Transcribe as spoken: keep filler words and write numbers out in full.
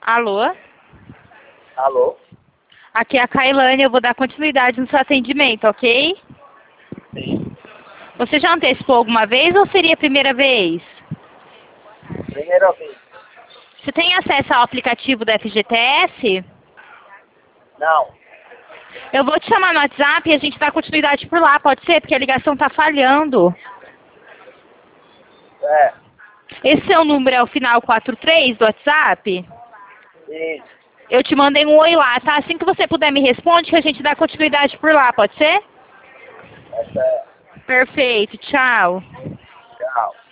Alô? Alô? Aqui é a Kailane, eu vou dar continuidade no seu atendimento, ok? Sim. Você já antecipou alguma vez ou seria a primeira vez? Primeira vez. Você tem acesso ao aplicativo da F G T S? Não. Eu vou te chamar no WhatsApp e a gente dá continuidade por lá, pode ser? Porque a ligação tá falhando. É. Esse seu número é o final quatro três do WhatsApp? Isso. Eu te mandei um oi lá, tá? Assim que você puder me responde que a gente dá continuidade por lá, pode ser? Essa é. Perfeito, tchau. Tchau.